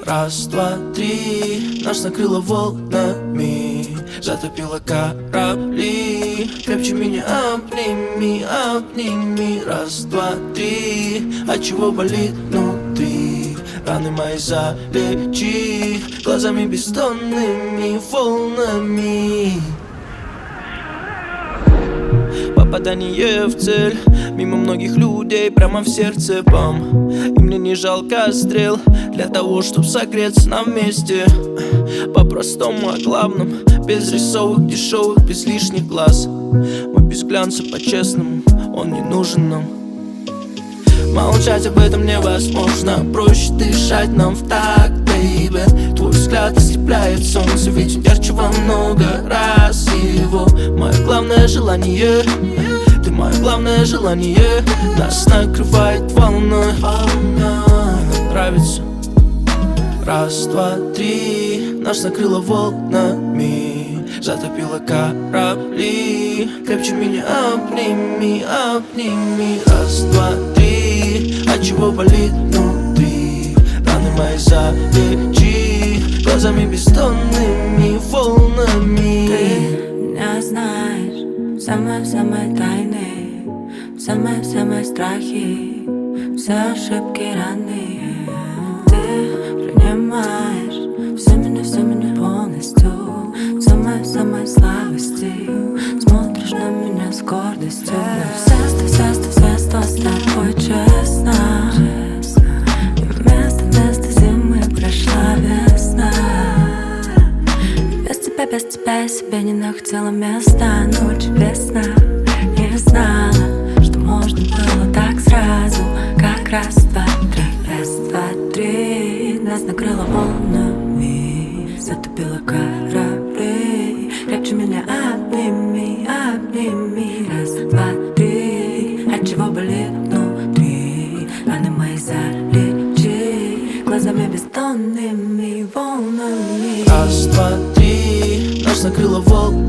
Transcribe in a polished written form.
Раз, два, три, нас накрыло волнами, затопило корабли. Крепче меня обними, обними. Раз, два, три, отчего болит внутри? Раны мои залечи глазами бездонными волнами. Попадание в цель, мимо многих людей, прямо в сердце бам. И мне не жалко стрел для того, чтоб согреться нам вместе. По-простому о главном, без рисовок дешевых, без лишних глаз. Мы без глянца, по-честному, он не нужен нам. Молчать об этом невозможно, проще дышать нам в такт, baby. Твой взгляд ослепляет солнце, ведь он ярче во много раз его. Мое главное желание, ты мое главное желание. Нас накрывает волной, нам нравится. Раз, два, три, нас накрыло волнами, затопило корабли. Крепче меня обними, обними. Раз, два, три, отчего болит внутри? Раны мои залечи глазами бездонными волнами. Ты меня знаешь, самые тайны, самые страхи, все ошибки, раны. Ты принимаешь все меня полностью, самой слабости. Смотришь на меня с гордостью. Все сто с тобой честно. И вместо зимы прошла весна. Без тебя я себе не находила места. Ночь весна, не знала, что можно было так сразу. Как раз, два, три, раз, два, три. Нас накрыло волнами, затопило корабли. Крепче меня обними, обними. Раз, два, три, отчего болит внутри? Раны мои залечи глазами бездонными волнами. Раз, два, три, нас накрыло волнами,